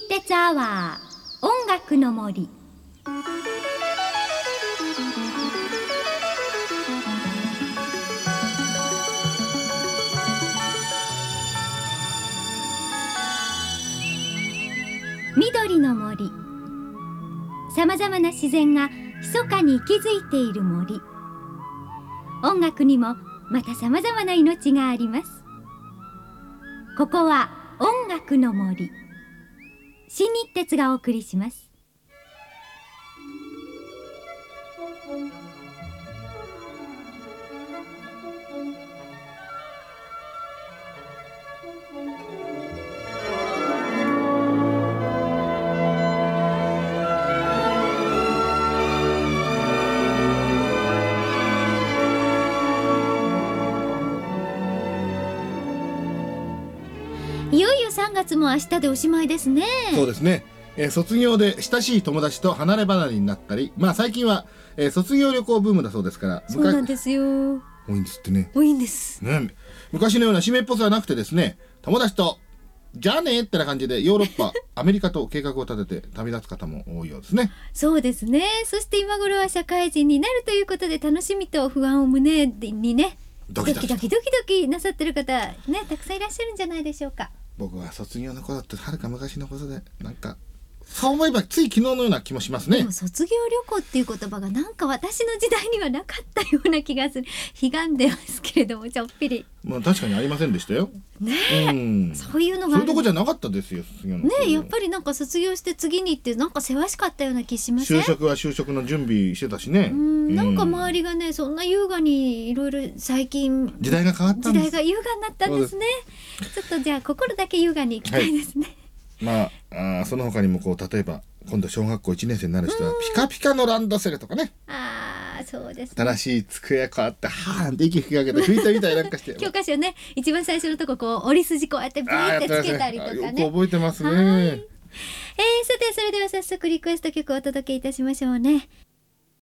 鉄アワー音楽の森。緑の森。さまざまな自然が密かに息づいている森。音楽にもまたさまざまな命があります。ここは音楽の森。新日鉄がお送りします。いよいよ3月も明日でおしまいですね。 そうですね、卒業で親しい友達と離れ離れになったり、最近は、卒業旅行ブームだそうですから。 そうなんですよ。 多いんですってね。 多いんです、 ね、昔のような締めっぽさはなくてですね、友達とじゃあねってな感じでヨーロッパアメリカと計画を立てて旅立つ方も多いようですね。 そうですね。そして今頃は社会人になるということで、楽しみと不安を胸にね、ドキドキなさってる方ね、たくさんいらっしゃるんじゃないでしょうか。 僕は卒業の頃ってはるか昔のことで、なんかそう思えばつい昨日のような気もしますね。 でも卒業旅行っていう言葉がなんか私の時代にはなかったような気がする。悲願でますけれども、ちょっぴり。 確かにありませんでしたよ。 ねえ、そういうのがある。 そういうとこじゃなかったですよ、卒業のねえ、やっぱりなんか卒業して次に行ってなんかせわしかったような気しません？ 就職は就職の準備してたしね。 なんか周りがね、そんな優雅にいろいろ最近時代が変わったんです。 時代が優雅になったんですね。ちょっとじゃあ心だけ優雅にいきたいですね。 その他にも例えば今度小学校1年生になる人はピカピカのランドセルとかね。 そうですね。 新しい机こうやってはーんって息吹きかけて拭いたみたいなんかして教科書ね、一番最初のとこ折り筋こうやってビーってつけたりとかね。 よく覚えてますね。 さてそれでは早速リクエスト曲をお届けいたしましょうね。